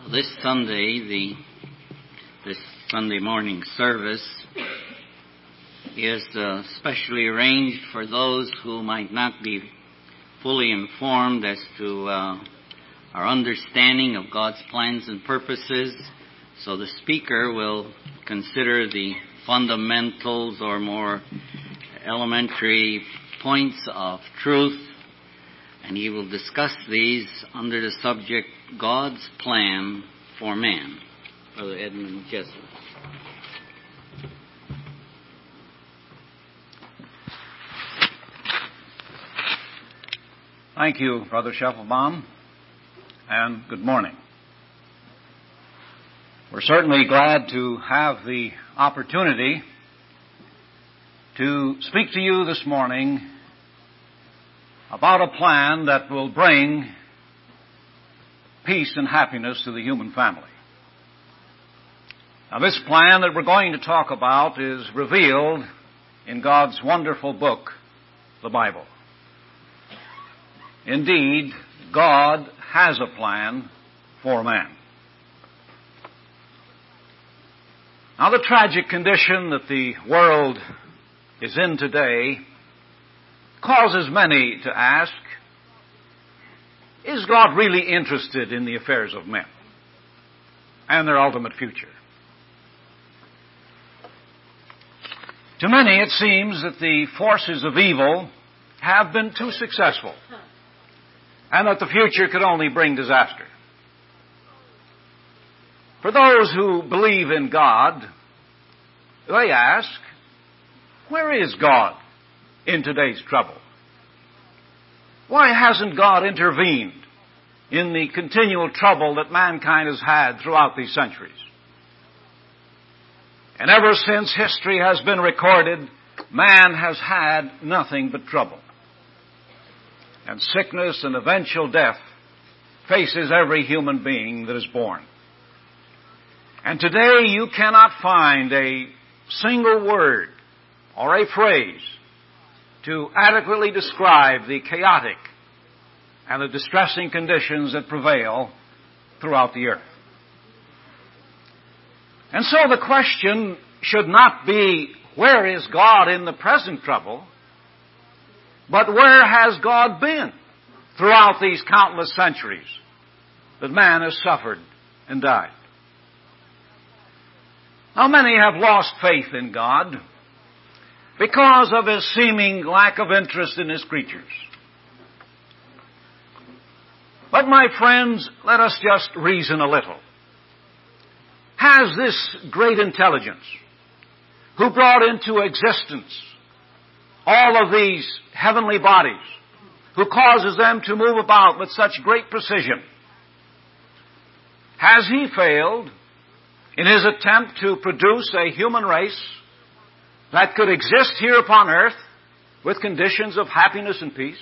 This Sunday morning service is specially arranged for those who might not be fully informed as to our understanding of God's plans and purposes. So the speaker will consider the fundamentals or more elementary points of truth, and he will discuss these under the subject, God's Plan for Man. Brother Edmund Jessup. Thank you, Brother Scheffelbaum, and good morning. We're certainly glad to have the opportunity to speak to you this morning about a plan that will bring peace and happiness to the human family. Now, this plan that we're going to talk about is revealed in God's wonderful book, the Bible. Indeed, God has a plan for man. Now, the tragic condition that the world is in today causes many to ask, is God really interested in the affairs of men and their ultimate future? To many, it seems that the forces of evil have been too successful and that the future could only bring disaster. For those who believe in God, they ask, where is God in today's trouble? Why hasn't God intervened in the continual trouble that mankind has had throughout these centuries? And ever since history has been recorded, man has had nothing but trouble. And sickness and eventual death faces every human being that is born. And today you cannot find a single word or a phrase to adequately describe the chaotic and the distressing conditions that prevail throughout the earth. And so the question should not be, where is God in the present trouble? But where has God been throughout these countless centuries that man has suffered and died? Now, many have lost faith in God because of his seeming lack of interest in his creatures. But my friends, let us just reason a little. Has this great intelligence, who brought into existence all of these heavenly bodies, who causes them to move about with such great precision, has he failed in his attempt to produce a human race that could exist here upon earth with conditions of happiness and peace?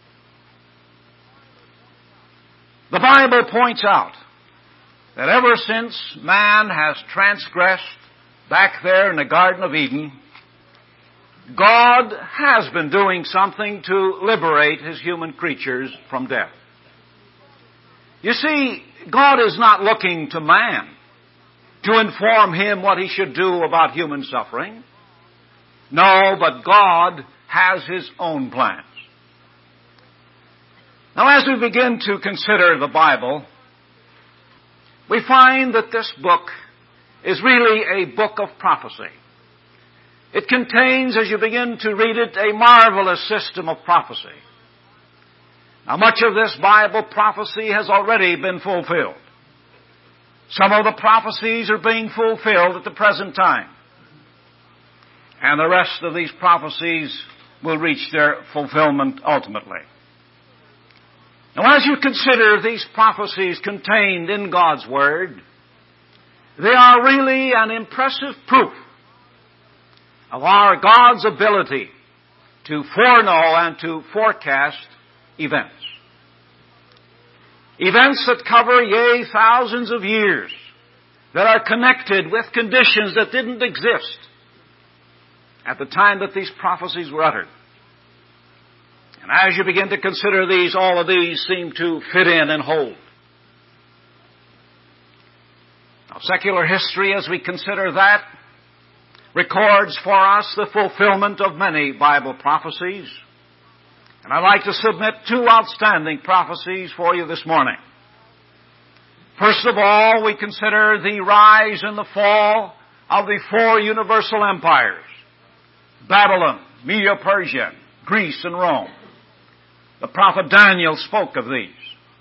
The Bible points out that ever since man has transgressed back there in the Garden of Eden, God has been doing something to liberate his human creatures from death. You see, God is not looking to man to inform him what he should do about human suffering. No, but God has his own plans. Now, as we begin to consider the Bible, we find that this book is really a book of prophecy. It contains, as you begin to read it, a marvelous system of prophecy. Now, much of this Bible prophecy has already been fulfilled. Some of the prophecies are being fulfilled at the present time. And the rest of these prophecies will reach their fulfillment ultimately. Now, as you consider these prophecies contained in God's Word, they are really an impressive proof of our God's ability to foreknow and to forecast events. Events that cover, yea, thousands of years, that are connected with conditions that didn't exist at the time that these prophecies were uttered. And as you begin to consider these, all of these seem to fit in and hold. Now, secular history, as we consider that, records for us the fulfillment of many Bible prophecies. And I'd like to submit two outstanding prophecies for you this morning. First of all, we consider the rise and the fall of the four universal empires: Babylon, Medo-Persia, Greece, and Rome. The prophet Daniel spoke of these.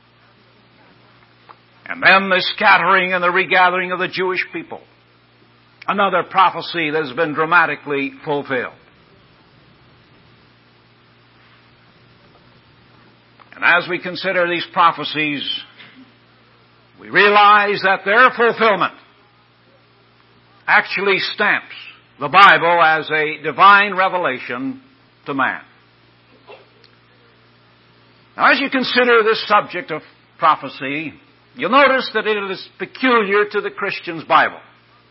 And then the scattering and the regathering of the Jewish people. Another prophecy that has been dramatically fulfilled. And as we consider these prophecies, we realize that their fulfillment actually stamps the Bible as a divine revelation to man. Now, as you consider this subject of prophecy, you'll notice that it is peculiar to the Christian's Bible.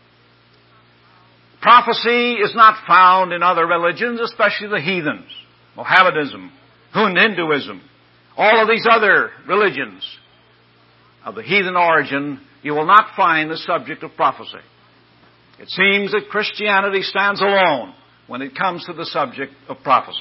Prophecy is not found in other religions, especially the heathens, Mohammedanism, Hinduism, all of these other religions of the heathen origin. You will not find the subject of prophecy. It seems that Christianity stands alone when it comes to the subject of prophecy.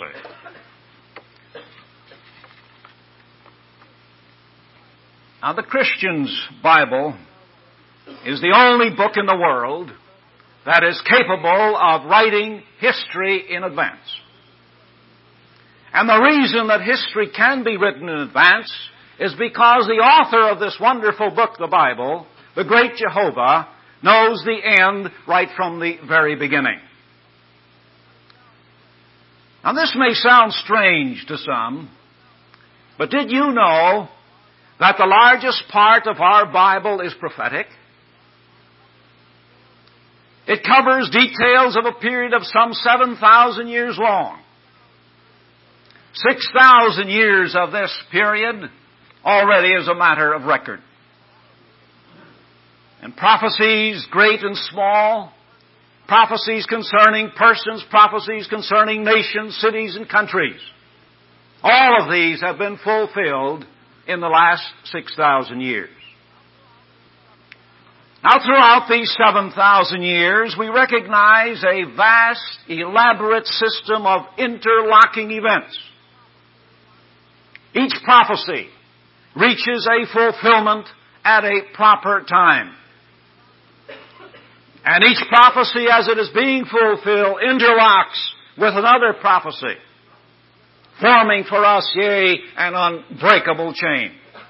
Now, the Christian's Bible is the only book in the world that is capable of writing history in advance. And the reason that history can be written in advance is because the author of this wonderful book, the Bible, the great Jehovah, knows the end right from the very beginning. Now, this may sound strange to some, but did you know that the largest part of our Bible is prophetic? It covers details of a period of some 7,000 years long. 6,000 years of this period already is a matter of record. And prophecies, great and small, prophecies concerning persons, prophecies concerning nations, cities, and countries, all of these have been fulfilled in the last 6,000 years. Now, throughout these 7,000 years, we recognize a vast, elaborate system of interlocking events. Each prophecy reaches a fulfillment at a proper time. And each prophecy, as it is being fulfilled, interlocks with another prophecy, forming for us, an unbreakable chain.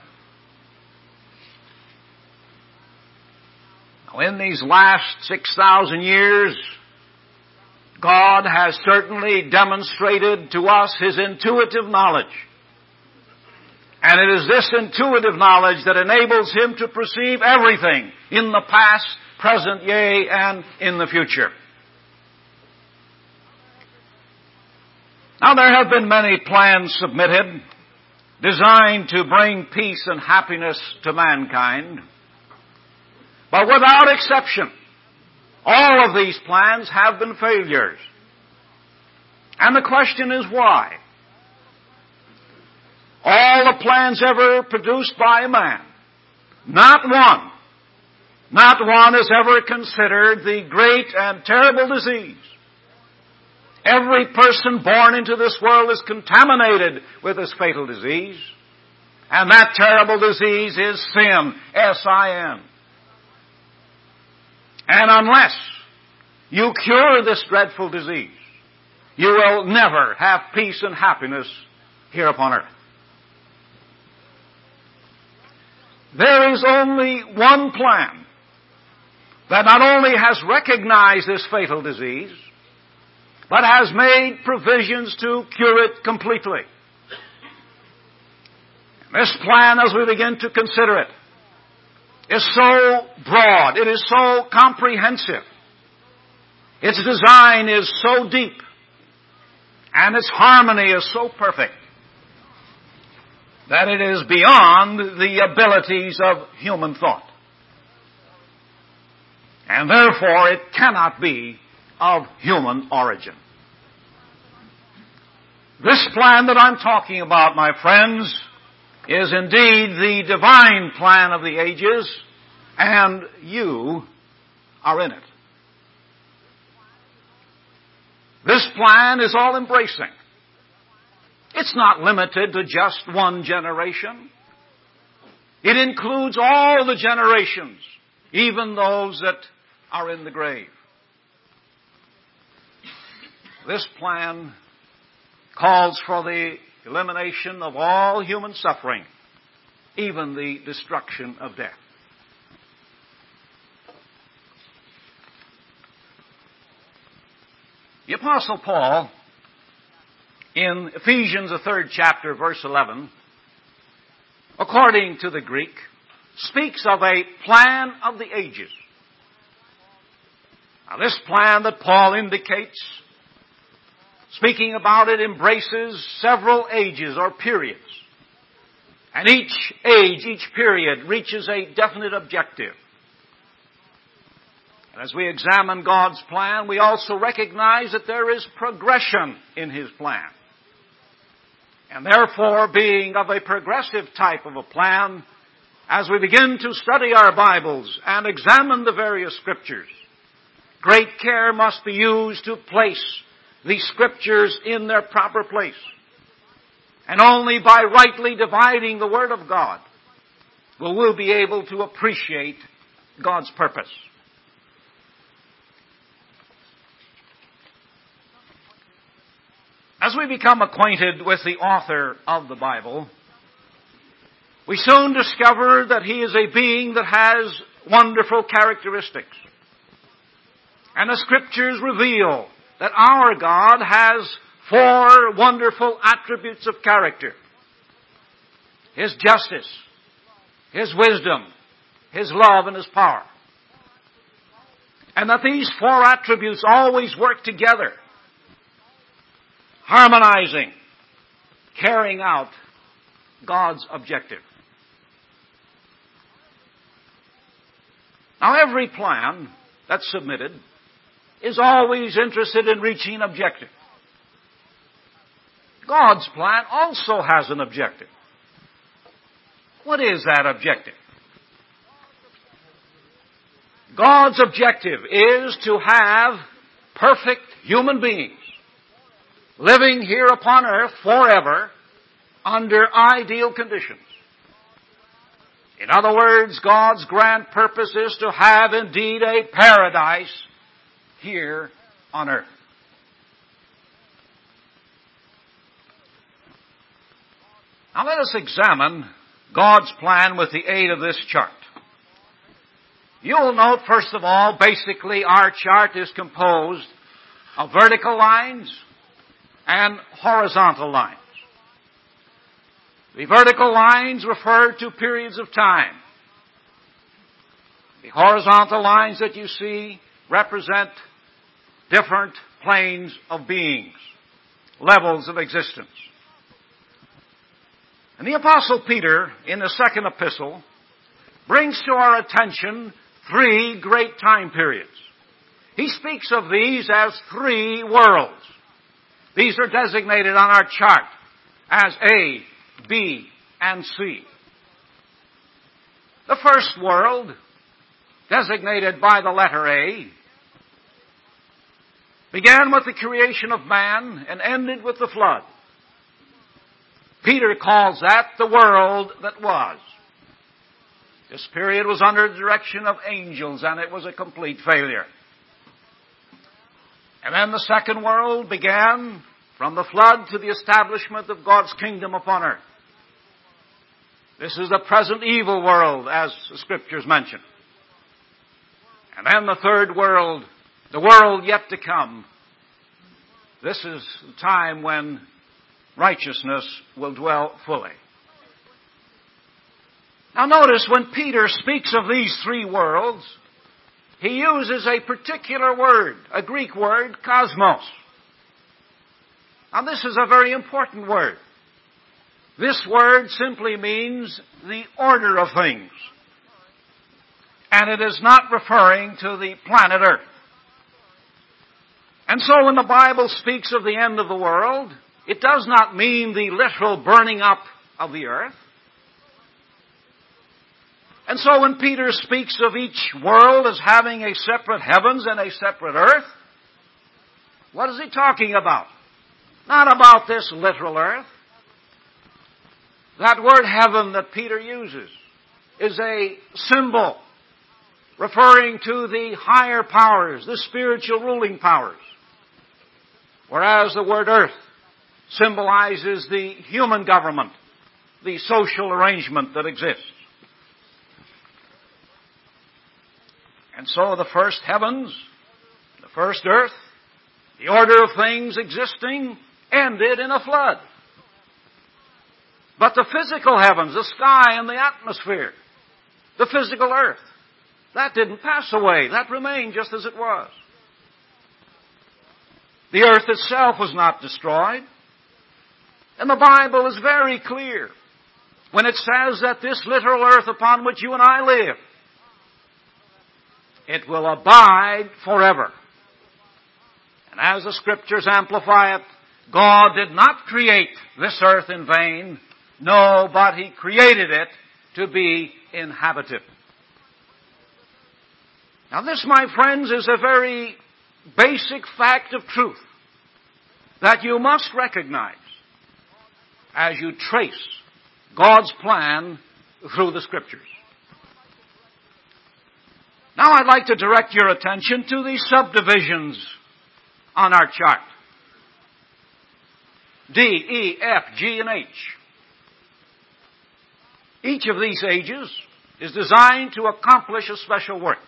Now, in these last 6,000 years, God has certainly demonstrated to us His intuitive knowledge. And it is this intuitive knowledge that enables Him to perceive everything in the past, present, and in the future. Now, there have been many plans submitted designed to bring peace and happiness to mankind. But without exception, all of these plans have been failures. And the question is why? All the plans ever produced by a man, not one has ever considered the great and terrible disease. Every person born into this world is contaminated with this fatal disease. And that terrible disease is sin, S-I-N. And unless you cure this dreadful disease, you will never have peace and happiness here upon earth. There is only one plan that not only has recognized this fatal disease, but has made provisions to cure it completely. This plan, as we begin to consider it, is so broad, it is so comprehensive, its design is so deep, and its harmony is so perfect, that it is beyond the abilities of human thought. And therefore it cannot be of human origin. This plan that I'm talking about, my friends, is indeed the divine plan of the ages, and you are in it. This plan is all-embracing. It's not limited to just one generation. It includes all the generations, even those that are in the grave. This plan calls for the elimination of all human suffering, even the destruction of death. The Apostle Paul, in Ephesians, the 3rd chapter, verse 11, according to the Greek, speaks of a plan of the ages. Now, this plan that Paul indicates, speaking about it, embraces several ages or periods. And each age, each period, reaches a definite objective. And as we examine God's plan, we also recognize that there is progression in His plan. And therefore, being of a progressive type of a plan, as we begin to study our Bibles and examine the various Scriptures, great care must be used to place the Scriptures in their proper place. And only by rightly dividing the Word of God will we be able to appreciate God's purpose. As we become acquainted with the author of the Bible, we soon discover that he is a being that has wonderful characteristics. And the Scriptures reveal that our God has 4 wonderful attributes of character: His justice, His wisdom, His love, and His power. And that these 4 attributes always work together, harmonizing, carrying out God's objective. Now, every plan that's submitted is always interested in reaching an objective. God's plan also has an objective. What is that objective? God's objective is to have perfect human beings living here upon earth forever under ideal conditions. In other words, God's grand purpose is to have indeed a paradise here on earth. Now let us examine God's plan with the aid of this chart. You'll note, first of all, basically our chart is composed of vertical lines and horizontal lines. The vertical lines refer to periods of time. The horizontal lines that you see represent different planes of beings, levels of existence. And the Apostle Peter, in the 2nd epistle, brings to our attention 3 great time periods. He speaks of these as 3 worlds. These are designated on our chart as A, B, and C. The first world, designated by the letter A, began with the creation of man and ended with the flood. Peter calls that the world that was. This period was under the direction of angels, and it was a complete failure. And then the second world began from the flood to the establishment of God's kingdom upon earth. This is the present evil world, as the Scriptures mention. And then the third world, the world yet to come. This is the time when righteousness will dwell fully. Now notice, when Peter speaks of these 3 worlds, he uses a particular word, a Greek word, cosmos. Now this is a very important word. This word simply means the order of things. And it is not referring to the planet Earth. And so when the Bible speaks of the end of the world, it does not mean the literal burning up of the earth. And so when Peter speaks of each world as having a separate heavens and a separate earth, what is he talking about? Not about this literal earth. That word heaven that Peter uses is a symbol referring to the higher powers, the spiritual ruling powers. Whereas the word earth symbolizes the human government, the social arrangement that exists. And so the first heavens, the first earth, the order of things existing ended in a flood. But the physical heavens, the sky and the atmosphere, the physical earth, that didn't pass away. That remained just as it was. The earth itself was not destroyed. And the Bible is very clear when it says that this literal earth upon which you and I live, it will abide forever. And as the Scriptures amplify it, God did not create this earth in vain. No, but He created it to be inhabited. Now this, my friends, is a very basic fact of truth that you must recognize as you trace God's plan through the Scriptures. Now I'd like to direct your attention to the subdivisions on our chart. D, E, F, G, and H. Each of these ages is designed to accomplish a special work.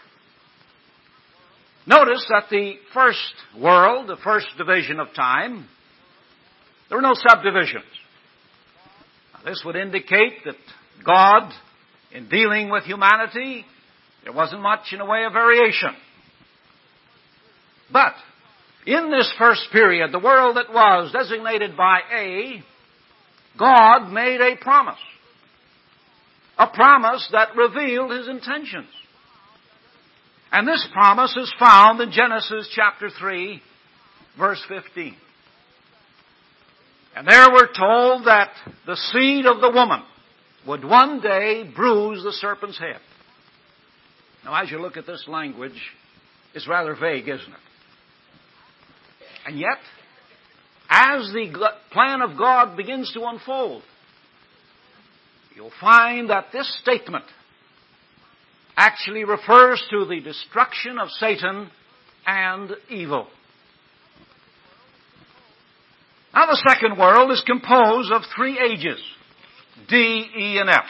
Notice that the first world, the first division of time, there were no subdivisions. Now, this would indicate that God, in dealing with humanity, there wasn't much in the way of variation. But in this first period, the world that was designated by A, God made a promise. A promise that revealed His intentions. And this promise is found in Genesis chapter 3, verse 15. And there we're told that the seed of the woman would one day bruise the serpent's head. Now, as you look at this language, it's rather vague, isn't it? And yet, as the plan of God begins to unfold, you'll find that this statement actually refers to the destruction of Satan and evil. Now, the second world is composed of three ages, D, E, and F.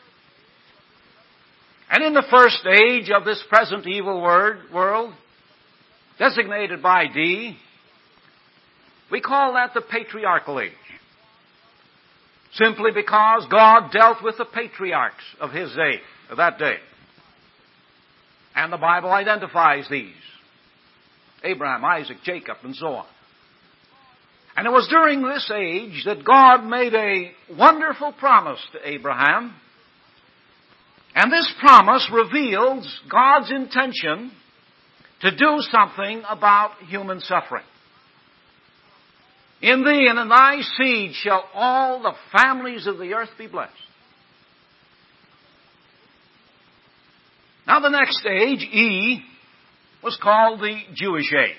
And in the first age of this present evil world, designated by D, we call that the patriarchal age. Simply because God dealt with the patriarchs of His day, of that day. And the Bible identifies these. Abraham, Isaac, Jacob, and so on. And it was during this age that God made a wonderful promise to Abraham. And this promise reveals God's intention to do something about human suffering. In thee and in thy seed shall all the families of the earth be blessed. Now the next age, E, was called the Jewish age.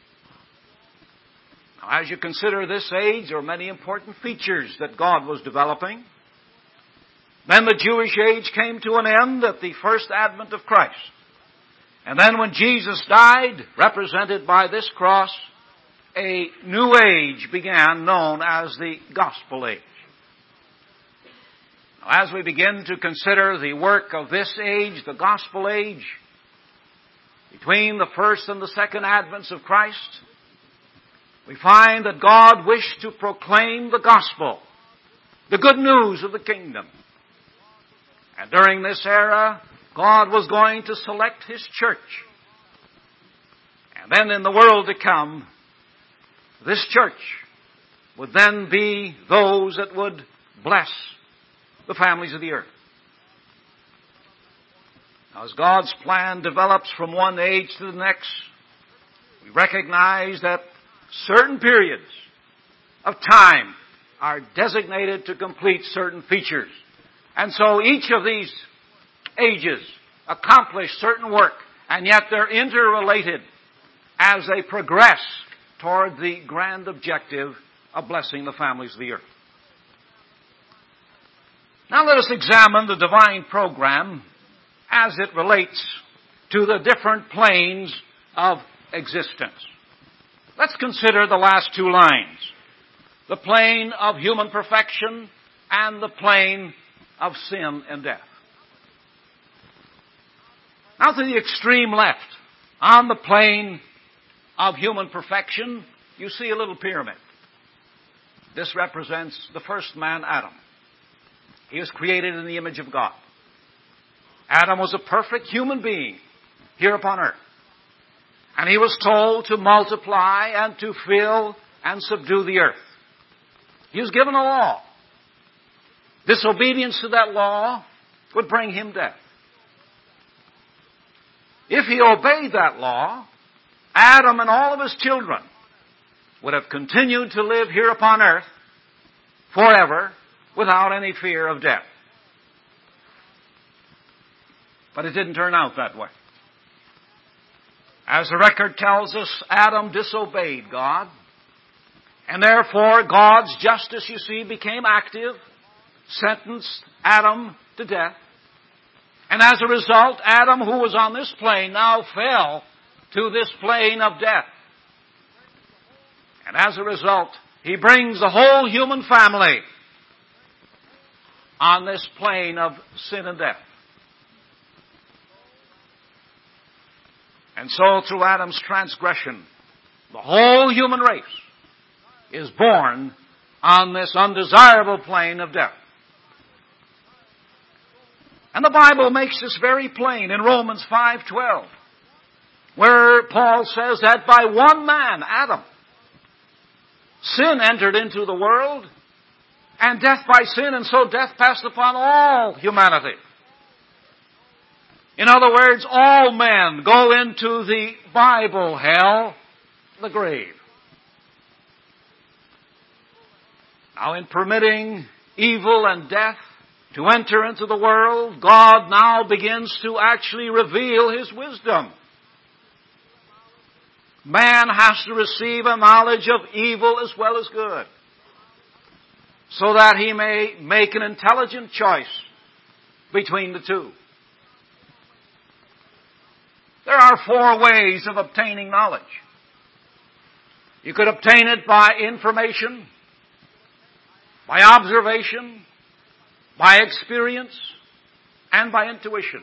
Now as you consider this age, there are many important features that God was developing. Then the Jewish age came to an end at the first advent of Christ. And then when Jesus died, represented by this cross, a new age began known as the Gospel age. Now, as we begin to consider the work of this age, the Gospel age, between the first and the second advents of Christ, we find that God wished to proclaim the Gospel, the good news of the kingdom. And during this era, God was going to select His church. And then in the world to come, this church would then be those that would bless the families of the earth. Now, as God's plan develops from one age to the next, we recognize that certain periods of time are designated to complete certain features. And so each of these ages accomplish certain work, and yet they're interrelated as they progress toward the grand objective of blessing the families of the earth. Now let us examine the divine program as it relates to the different planes of existence. Let's consider the last two lines: the plane of human perfection and the plane of sin and death. Now to the extreme left, on the plane of human perfection, you see a little pyramid. This represents the first man, Adam. He was created in the image of God. Adam was a perfect human being here upon earth. And he was told to multiply and to fill and subdue the earth. He was given a law. Disobedience to that law would bring him death. If he obeyed that law, Adam and all of his children would have continued to live here upon earth forever without any fear of death. But it didn't turn out that way. As the record tells us, Adam disobeyed God, and therefore God's justice, you see, became active, sentenced Adam to death. And as a result, Adam, who was on this plane, now fell to this plane of death. And as a result, he brings the whole human family on this plane of sin and death. And so through Adam's transgression, the whole human race is born on this undesirable plane of death. And the Bible makes this very plain in Romans 5:12, where Paul says that by one man, Adam, sin entered into the world, and death by sin, and so death passed upon all humanity. In other words, all men go into the Bible hell, the grave. Now, in permitting evil and death to enter into the world, God now begins to actually reveal His wisdom. Man has to receive a knowledge of evil as well as good, so that he may make an intelligent choice between the two. There are 4 ways of obtaining knowledge. You could obtain it by information, by observation, by experience, and by intuition.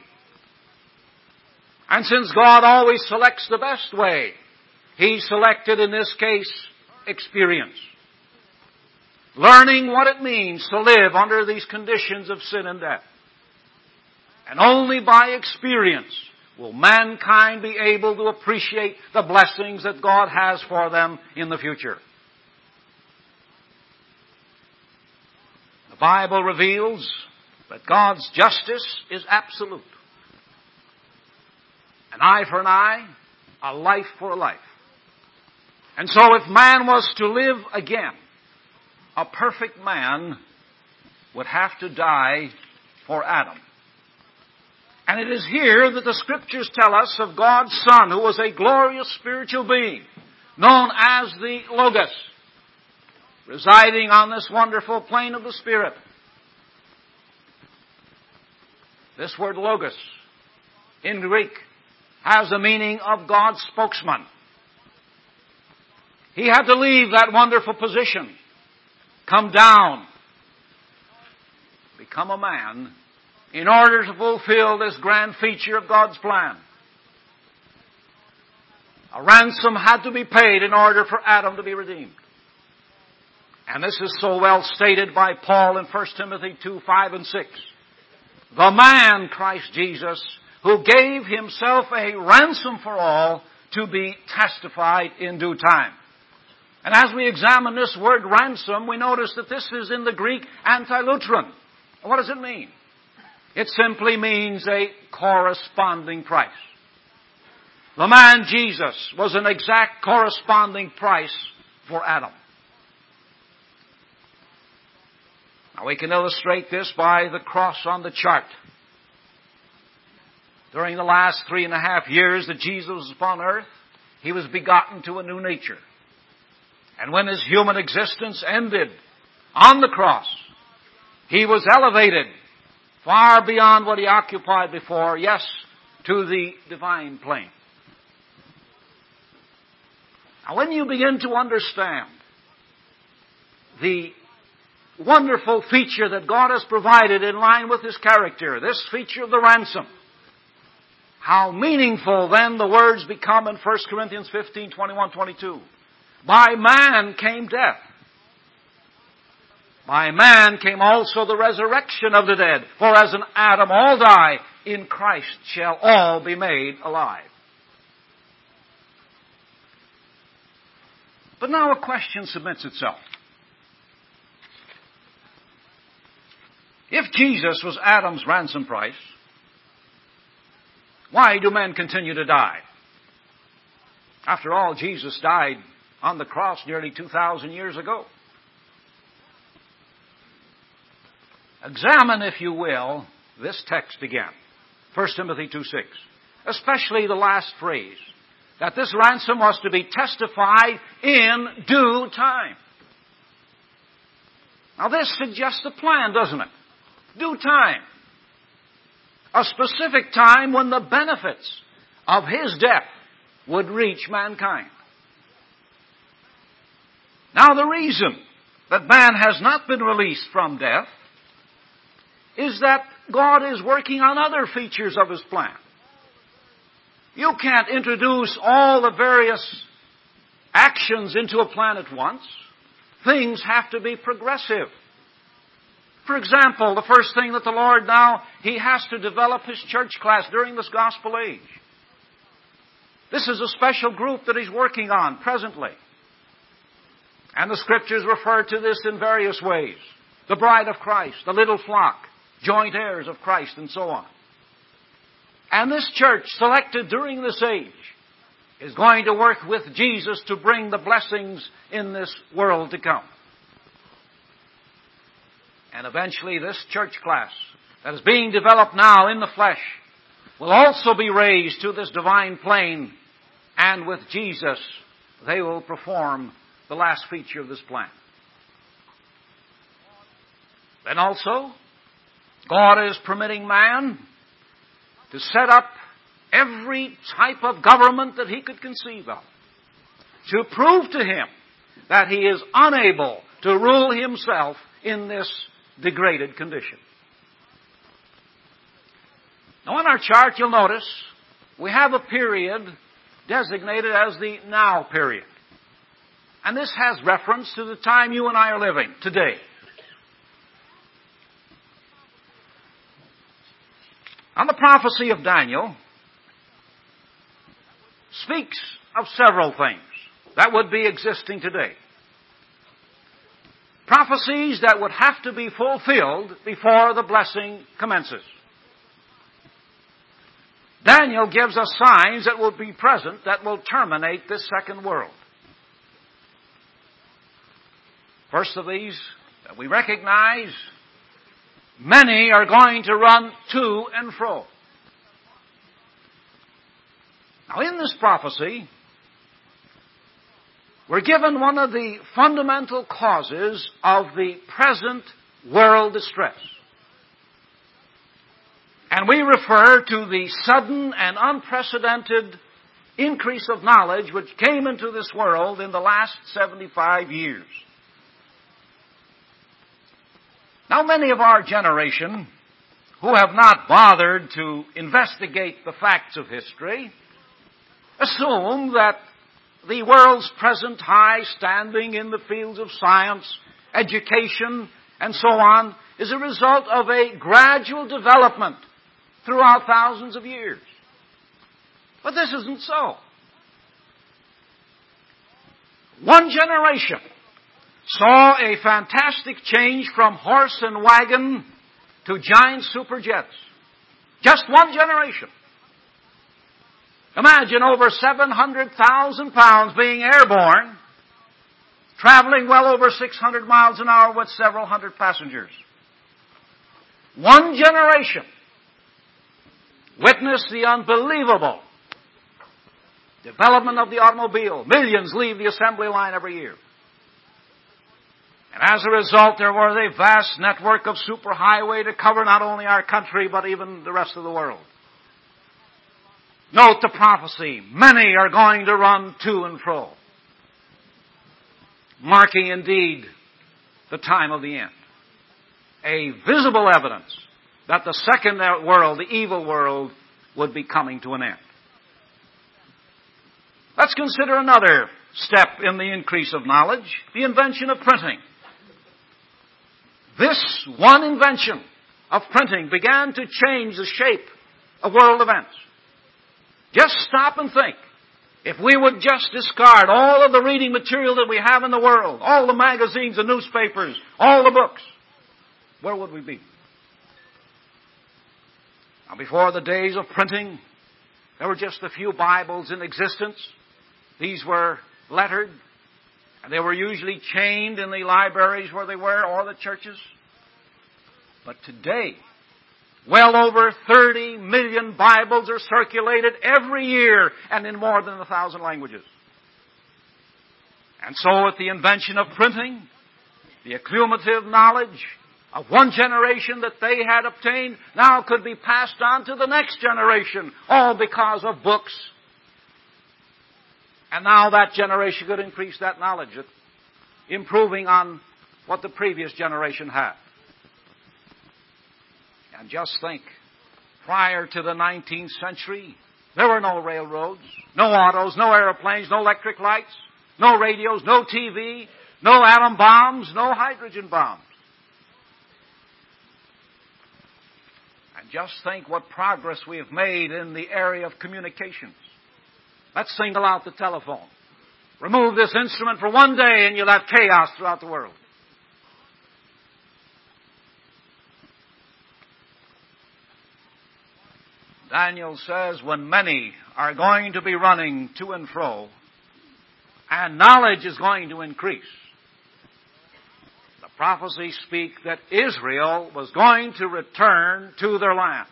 And since God always selects the best way, He selected, in this case, experience. Learning what it means to live under these conditions of sin and death. And only by experience will mankind be able to appreciate the blessings that God has for them in the future. The Bible reveals that God's justice is absolute. An eye for an eye, a life for a life. And so if man was to live again, a perfect man would have to die for Adam. And it is here that the Scriptures tell us of God's Son, who was a glorious spiritual being, known as the Logos, residing on this wonderful plane of the Spirit. This word Logos, in Greek, has the meaning of God's spokesman. He had to leave that wonderful position, come down, become a man, in order to fulfill this grand feature of God's plan. A ransom had to be paid in order for Adam to be redeemed. And this is so well stated by Paul in 1 Timothy 2:5 and 6. The man, Christ Jesus, who gave Himself a ransom for all, to be testified in due time. And as we examine this word ransom, we notice that this is in the Greek antilutron. What does it mean? It simply means a corresponding price. The man Jesus was an exact corresponding price for Adam. Now we can illustrate this by the cross on the chart. During the last 3.5 years that Jesus was upon earth, He was begotten to a new nature. And when His human existence ended on the cross, He was elevated far beyond what He occupied before, yes, to the divine plane. Now, when you begin to understand the wonderful feature that God has provided in line with His character, this feature of the ransom, how meaningful then the words become in 1 Corinthians 15, 21, 22. By man came death. By man came also the resurrection of the dead. For as in Adam all die, in Christ shall all be made alive. But now a question submits itself. If Jesus was Adam's ransom price, why do men continue to die? After all, Jesus died on the cross nearly 2,000 years ago. Examine, if you will, this text again. 1 Timothy 2:6. Especially the last phrase, that this ransom was to be testified in due time. Now this suggests a plan, doesn't it? Due time. A specific time when the benefits of His death would reach mankind. Now the reason that man has not been released from death is that God is working on other features of His plan. You can't introduce all the various actions into a plan at once. Things have to be progressive. For example, the first thing that the Lord now, He has to develop His church class during this gospel age. This is a special group that He's working on presently. And the Scriptures refer to this in various ways. The bride of Christ, the little flock, joint heirs of Christ, and so on. And this church, selected during this age, is going to work with Jesus to bring the blessings in this world to come. And eventually this church class that is being developed now in the flesh will also be raised to this divine plane, and with Jesus they will perform the last feature of this plan. Then also, God is permitting man to set up every type of government that he could conceive of, to prove to him that he is unable to rule himself in this degraded condition. Now on our chart, you'll notice we have a period designated as the now period. And this has reference to the time you and I are living today. And the prophecy of Daniel speaks of several things that would be existing today. Prophecies that would have to be fulfilled before the blessing commences. Daniel gives us signs that will be present that will terminate this second world. First of these that we recognize, many are going to run to and fro. Now in this prophecy, we're given one of the fundamental causes of the present world distress. And we refer to the sudden and unprecedented increase of knowledge which came into this world in the last 75 years. Now, many of our generation who have not bothered to investigate the facts of history assume that the world's present high standing in the fields of science, education, and so on is a result of a gradual development throughout thousands of years. But this isn't so. One generation saw a fantastic change from horse and wagon to giant superjets. Just one generation. Imagine over 700,000 pounds being airborne, traveling well over 600 miles an hour with several hundred passengers. One generation. Witness the unbelievable development of the automobile. Millions leave the assembly line every year. And as a result, there was a vast network of superhighway to cover not only our country, but even the rest of the world. Note the prophecy. Many are going to run to and fro, marking indeed the time of the end. A visible evidence that the second world, the evil world, would be coming to an end. Let's consider another step in the increase of knowledge, the invention of printing. This one invention of printing began to change the shape of world events. Just stop and think. If we would just discard all of the reading material that we have in the world, all the magazines and newspapers, all the books, where would we be? Now, before the days of printing, there were just a few Bibles in existence. These were lettered, and they were usually chained in the libraries where they were, or the churches. But today, well over 30 million Bibles are circulated every year and in more than 1,000 languages. And so with the invention of printing, the accumulative knowledge of one generation that they had obtained now could be passed on to the next generation, all because of books. And now that generation could increase that knowledge, improving on what the previous generation had. And just think, prior to the 19th century, there were no railroads, no autos, no airplanes, no electric lights, no radios, no TV, no atom bombs, no hydrogen bombs. And just think what progress we have made in the area of communications. Let's single out the telephone. Remove this instrument for one day and you'll have chaos throughout the world. Daniel says, when many are going to be running to and fro, and knowledge is going to increase, the prophecies speak that Israel was going to return to their land.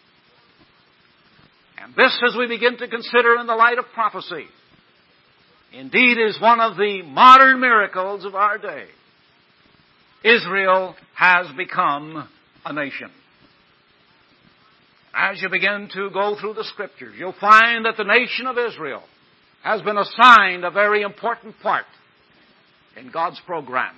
And this, as we begin to consider in the light of prophecy, indeed is one of the modern miracles of our day. Israel has become a nation. As you begin to go through the Scriptures, you'll find that the nation of Israel has been assigned a very important part in God's program.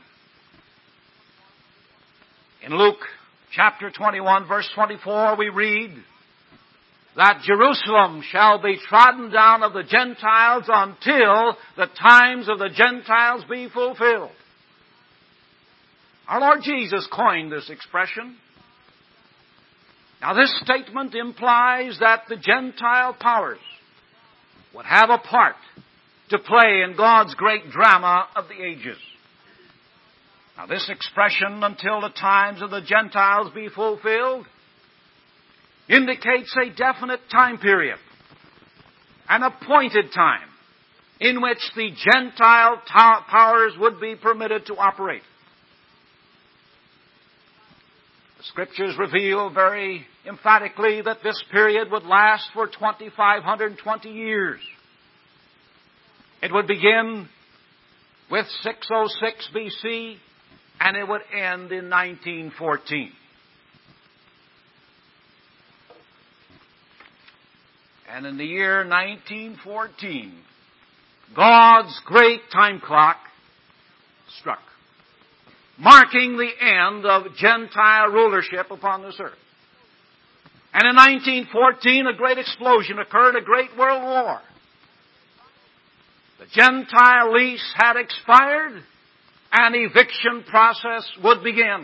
In Luke chapter 21, verse 24, we read that Jerusalem shall be trodden down of the Gentiles until the times of the Gentiles be fulfilled. Our Lord Jesus coined this expression. Now, this statement implies that the Gentile powers would have a part to play in God's great drama of the ages. Now, this expression, until the times of the Gentiles be fulfilled, indicates a definite time period, an appointed time, in which the Gentile powers would be permitted to operate. The Scriptures reveal very emphatically that this period would last for 2,520 years. It would begin with 606 BC, and it would end in 1914. And in the year 1914, God's great time clock struck, marking the end of Gentile rulership upon this earth. And in 1914, a great explosion occurred, a great world war. The Gentile lease had expired, and eviction process would begin.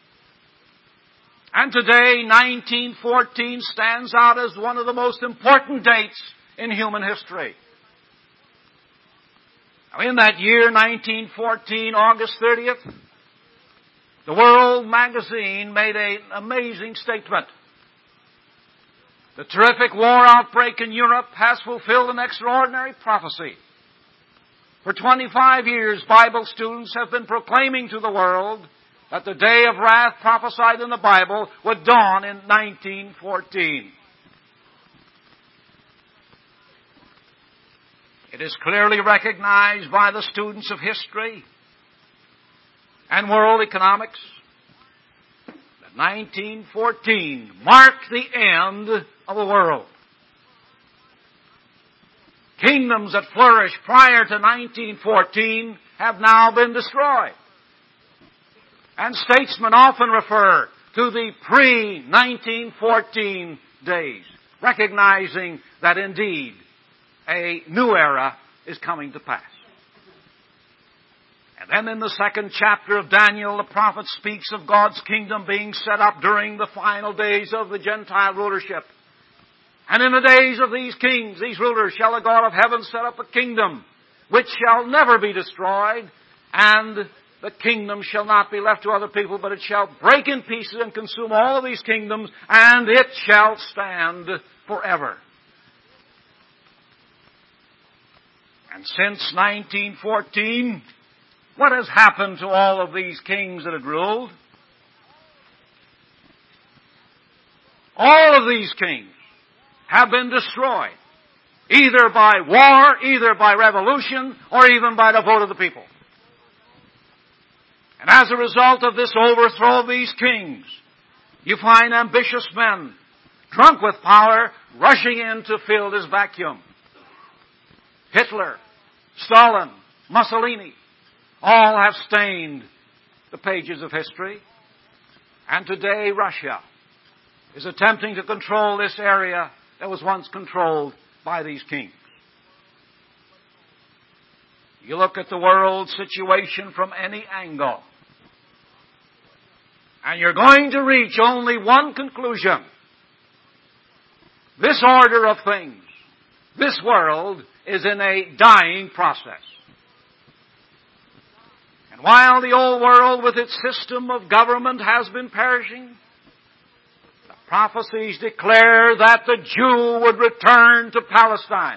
And today, 1914 stands out as one of the most important dates in human history. Now, in that year, 1914, August 30th, the World magazine made an amazing statement. The terrific war outbreak in Europe has fulfilled an extraordinary prophecy. For 25 years, Bible students have been proclaiming to the world that the day of wrath prophesied in the Bible would dawn in 1914. It is clearly recognized by the students of history and world economics that 1914 marked the end of the world. Kingdoms that flourished prior to 1914 have now been destroyed. And statesmen often refer to the pre-1914 days, recognizing that indeed a new era is coming to pass. And then in the second chapter of Daniel, the prophet speaks of God's kingdom being set up during the final days of the Gentile rulership. And in the days of these kings, these rulers, shall the God of heaven set up a kingdom which shall never be destroyed, and the kingdom shall not be left to other people, but it shall break in pieces and consume all of these kingdoms, and it shall stand forever. And since 1914, what has happened to all of these kings that had ruled? All of these kings have been destroyed, either by war, either by revolution, or even by the vote of the people. And as a result of this overthrow of these kings, you find ambitious men, drunk with power, rushing in to fill this vacuum. Hitler, Stalin, Mussolini, all have stained the pages of history. And today Russia is attempting to control this area that was once controlled by these kings. You look at the world situation from any angle, and you're going to reach only one conclusion. This order of things, this world, is in a dying process. And while the old world with its system of government has been perishing, the prophecies declare that the Jew would return to Palestine.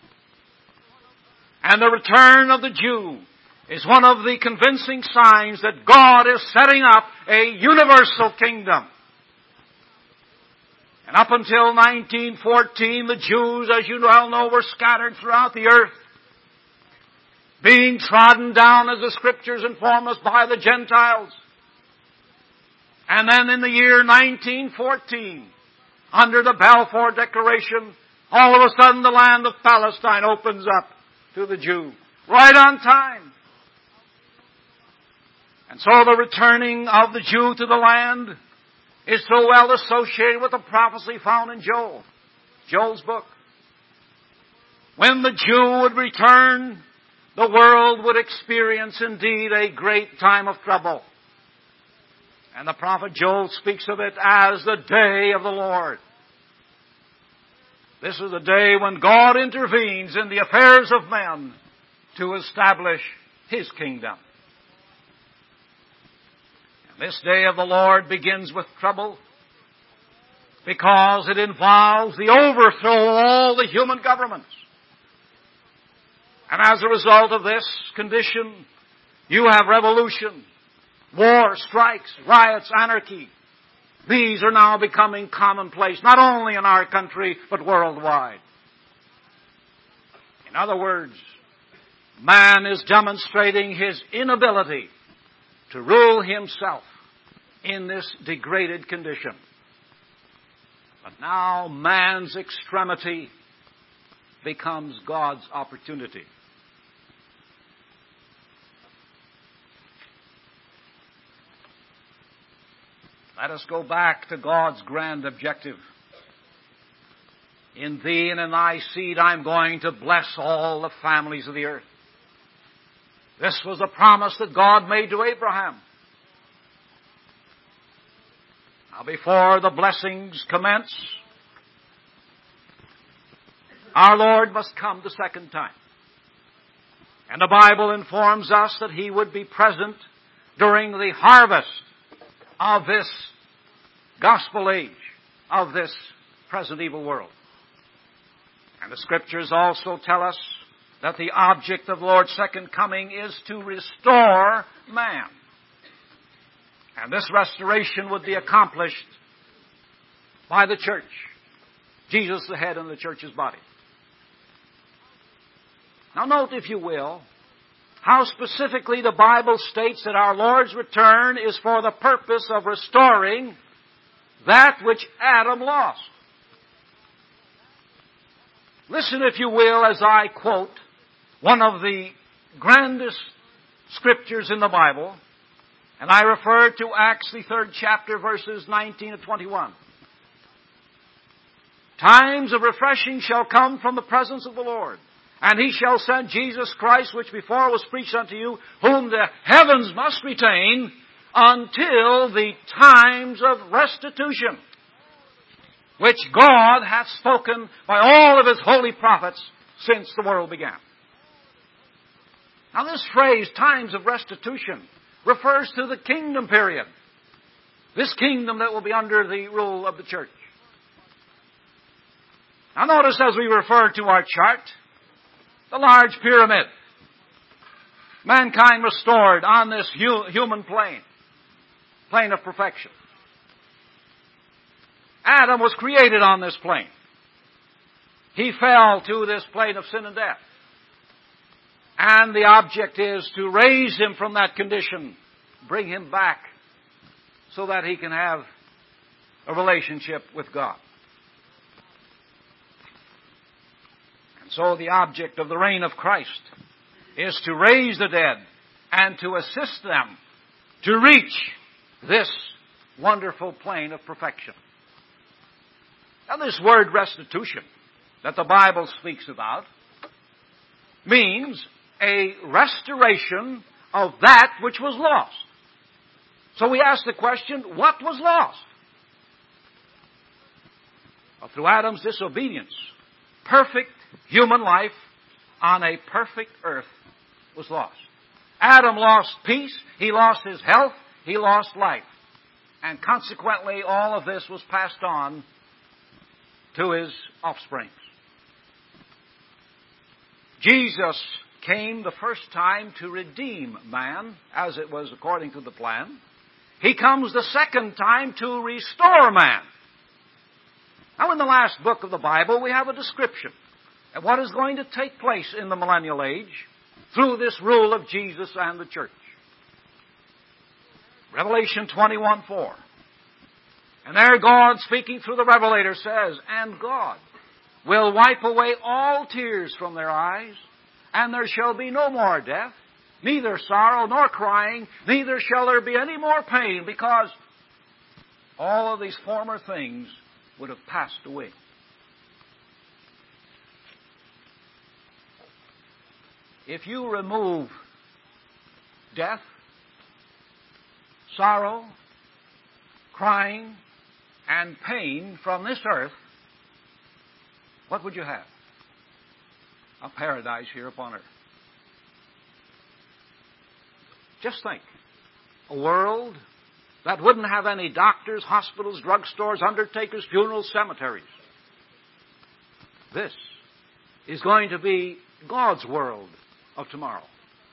And the return of the Jew is one of the convincing signs that God is setting up a universal kingdom. And up until 1914, the Jews, as you well know, were scattered throughout the earth, being trodden down, as the Scriptures inform us, by the Gentiles. And then in the year 1914, under the Balfour Declaration, all of a sudden the land of Palestine opens up to the Jew, right on time. And so the returning of the Jew to the land is so well associated with the prophecy found in Joel, Joel's book. When the Jew would return, the world would experience indeed a great time of trouble. And the prophet Joel speaks of it as the day of the Lord. This is the day when God intervenes in the affairs of men to establish His kingdom. And this day of the Lord begins with trouble because it involves the overthrow of all the human governments. And as a result of this condition, you have revolution, war, strikes, riots, anarchy. These are now becoming commonplace, not only in our country, but worldwide. In other words, man is demonstrating his inability to rule himself in this degraded condition. But now man's extremity becomes God's opportunity. Let us go back to God's grand objective. In thee and in thy seed I'm going to bless all the families of the earth. This was a promise that God made to Abraham. Now before the blessings commence, our Lord must come the second time. And the Bible informs us that He would be present during the harvest of this gospel age, of this present evil world. And the Scriptures also tell us that the object of the Lord's second coming is to restore man. And this restoration would be accomplished by the church. Jesus the head and the church's body. Now note, if you will, how specifically the Bible states that our Lord's return is for the purpose of restoring that which Adam lost. Listen, if you will, as I quote one of the grandest scriptures in the Bible, and I refer to Acts, the 3rd chapter, verses 19 to 21. Times of refreshing shall come from the presence of the Lord, and He shall send Jesus Christ, which before was preached unto you, whom the heavens must retain until the times of restitution, which God hath spoken by all of His holy prophets since the world began. Now this phrase, times of restitution, refers to the kingdom period. This kingdom that will be under the rule of the church. Now notice as we refer to our chart, the large pyramid. Mankind restored on this human plane of perfection. Adam was created on this plane. He fell to this plane of sin and death. And the object is to raise him from that condition, bring him back so that he can have a relationship with God. And so the object of the reign of Christ is to raise the dead and to assist them to reach this wonderful plane of perfection. Now this word restitution that the Bible speaks about means a restoration of that which was lost. So we ask the question, what was lost? Well, through Adam's disobedience, perfect human life on a perfect earth was lost. Adam lost peace, he lost his health, he lost life. And consequently, all of this was passed on to his offspring. Jesus came the first time to redeem man, as it was according to the plan. He comes the second time to restore man. Now, in the last book of the Bible, we have a description of what is going to take place in the millennial age through this rule of Jesus and the church. Revelation 21:4. And there God, speaking through the Revelator, says, "And God will wipe away all tears from their eyes, and there shall be no more death, neither sorrow nor crying, neither shall there be any more pain, because all of these former things would have passed away." If you remove death, sorrow, crying, and pain from this earth, what would you have? A paradise here upon earth. Just think. A world that wouldn't have any doctors, hospitals, drugstores, undertakers, funerals, cemeteries. This is going to be God's world of tomorrow.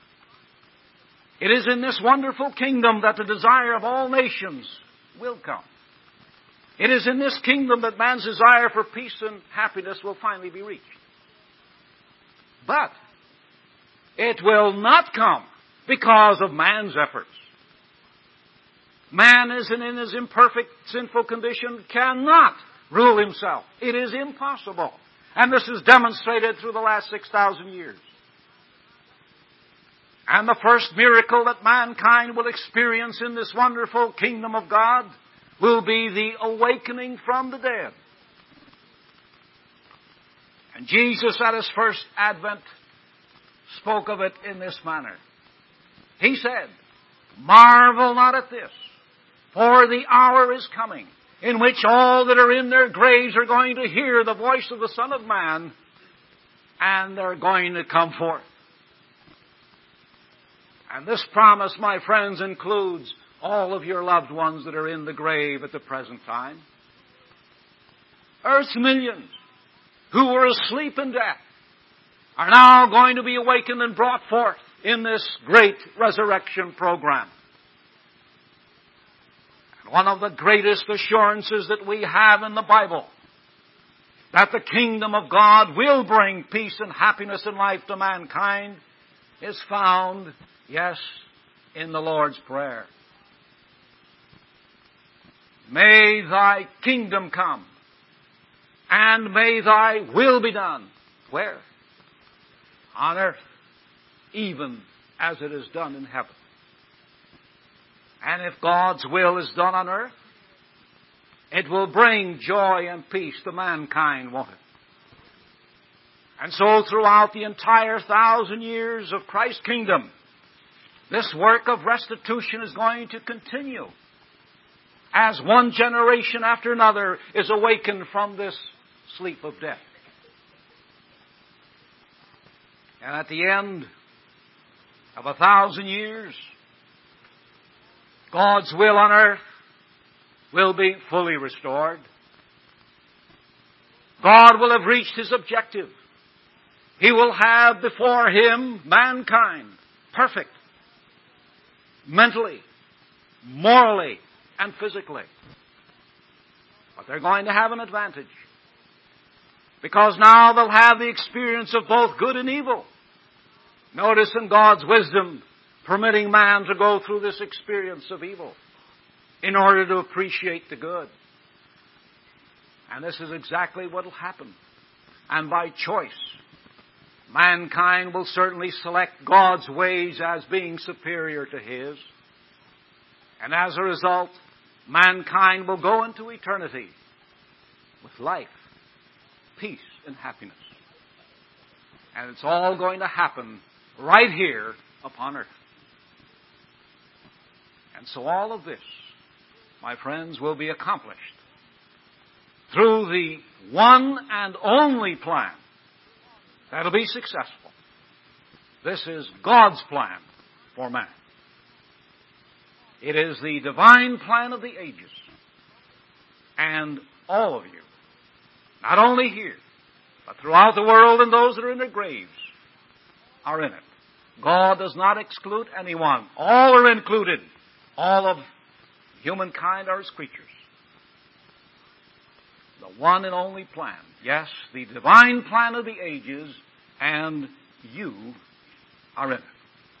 It is in this wonderful kingdom that the desire of all nations will come. It is in this kingdom that man's desire for peace and happiness will finally be reached. But it will not come because of man's efforts. Man is in his imperfect, sinful condition, cannot rule himself. It is impossible. And this is demonstrated through the last 6,000 years. And the first miracle that mankind will experience in this wonderful kingdom of God will be the awakening from the dead. And Jesus at His first advent spoke of it in this manner. He said, "Marvel not at this, for the hour is coming in which all that are in their graves are going to hear the voice of the Son of Man, and they're going to come forth." And this promise, my friends, includes all of your loved ones that are in the grave at the present time. Earth's millions who were asleep in death are now going to be awakened and brought forth in this great resurrection program. And one of the greatest assurances that we have in the Bible that the kingdom of God will bring peace and happiness and life to mankind is found, yes, in the Lord's Prayer. May thy kingdom come, and may thy will be done. Where? On earth, even as it is done in heaven. And if God's will is done on earth, it will bring joy and peace to mankind, won't it? And so throughout the entire 1,000 years of Christ's kingdom, this work of restitution is going to continue as one generation after another is awakened from this sleep of death. And at the end of 1,000 years, God's will on earth will be fully restored. God will have reached His objective. He will have before Him mankind perfect, mentally, morally, and physically. But they're going to have an advantage, because now they'll have the experience of both good and evil. Notice in God's wisdom, permitting man to go through this experience of evil in order to appreciate the good. And this is exactly what will happen. And by choice, mankind will certainly select God's ways as being superior to His. And as a result, mankind will go into eternity with life, peace, and happiness. And it's all going to happen right here upon earth. And so all of this, my friends, will be accomplished through the one and only plan that'll be successful. This is God's plan for man. It is the divine plan of the ages. And all of you, not only here, but throughout the world and those that are in their graves, are in it. God does not exclude anyone. All are included. All of humankind are His creatures. The one and only plan. Yes, the divine plan of the ages, and you are in it.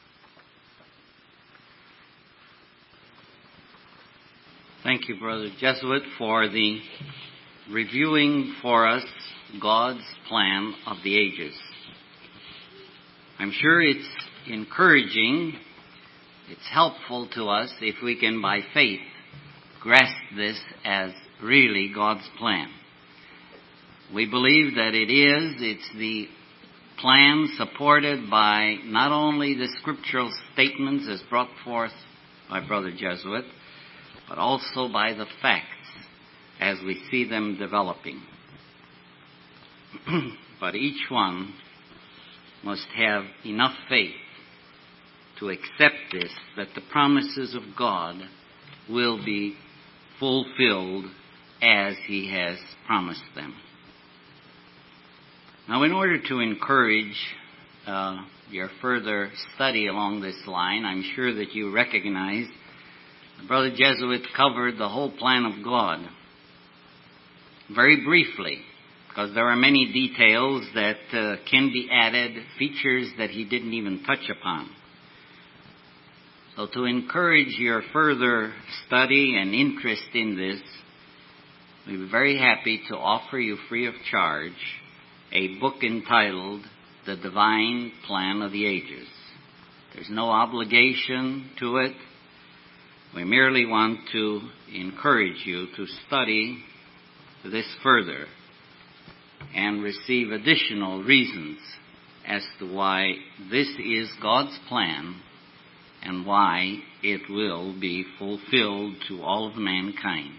Thank you, Brother Jesuit, for the reviewing for us God's plan of the ages. I'm sure it's encouraging, it's helpful to us if we can, by faith, grasp this as really God's plan. We believe that it's the plan supported by not only the scriptural statements as brought forth by Brother Jesuit, but also by the facts as we see them developing. But each one must have enough faith to accept this, that the promises of God will be fulfilled as He has promised them. Now, in order to encourage your further study along this line, I'm sure that you recognize Brother Jesuit covered the whole plan of God very briefly, because there are many details that can be added, features that he didn't even touch upon. So to encourage your further study and interest in this, we'd be very happy to offer you free of charge a book entitled The Divine Plan of the Ages. There's no obligation to it. We merely want to encourage you to study this further and receive additional reasons as to why this is God's plan and why it will be fulfilled to all of mankind.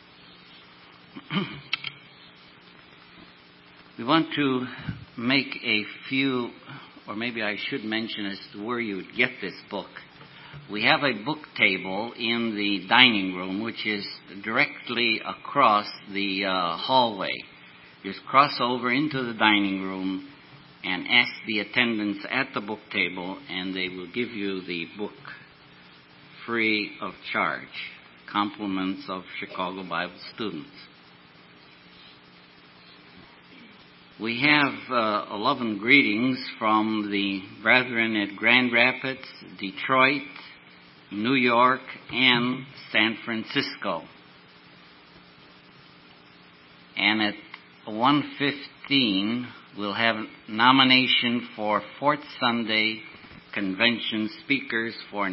We want to make a few, or maybe I should mention as to where you would get this book. We have a book table in the dining room, which is directly across the hallway. Just cross over into the dining room and ask the attendants at the book table, and they will give you the book free of charge. Compliments of Chicago Bible Students. We have 11 greetings from the brethren at Grand Rapids, Detroit, New York, and San Francisco. And at 1:15, we'll have nomination for Fourth Sunday Convention speakers for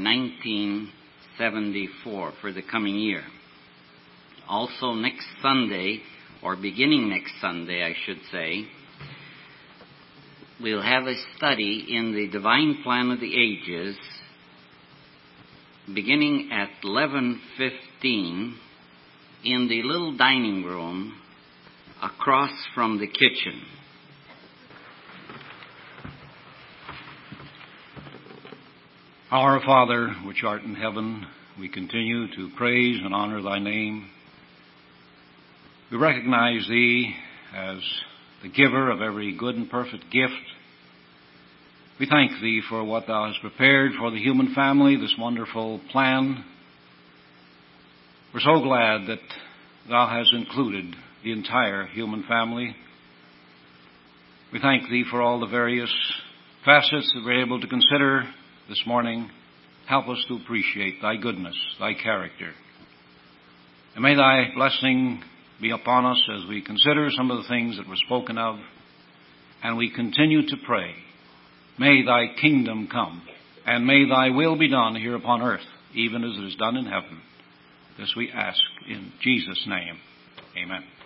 1974, for the coming year. Also next Sunday, or beginning next Sunday, I should say, we'll have a study in the Divine Plan of the Ages, beginning at 11:15 in the little dining room across from the kitchen. Our Father, which art in heaven, we continue to praise and honor thy name. We recognize thee as the giver of every good and perfect gift. We thank thee for what thou hast prepared for the human family, this wonderful plan. We're so glad that thou hast included the entire human family. We thank thee for all the various facets that we're able to consider this morning. Help us to appreciate thy goodness, thy character. And may thy blessing be upon us as we consider some of the things that were spoken of, and we continue to pray. May thy kingdom come, and may thy will be done here upon earth, even as it is done in heaven. This we ask in Jesus' name. Amen.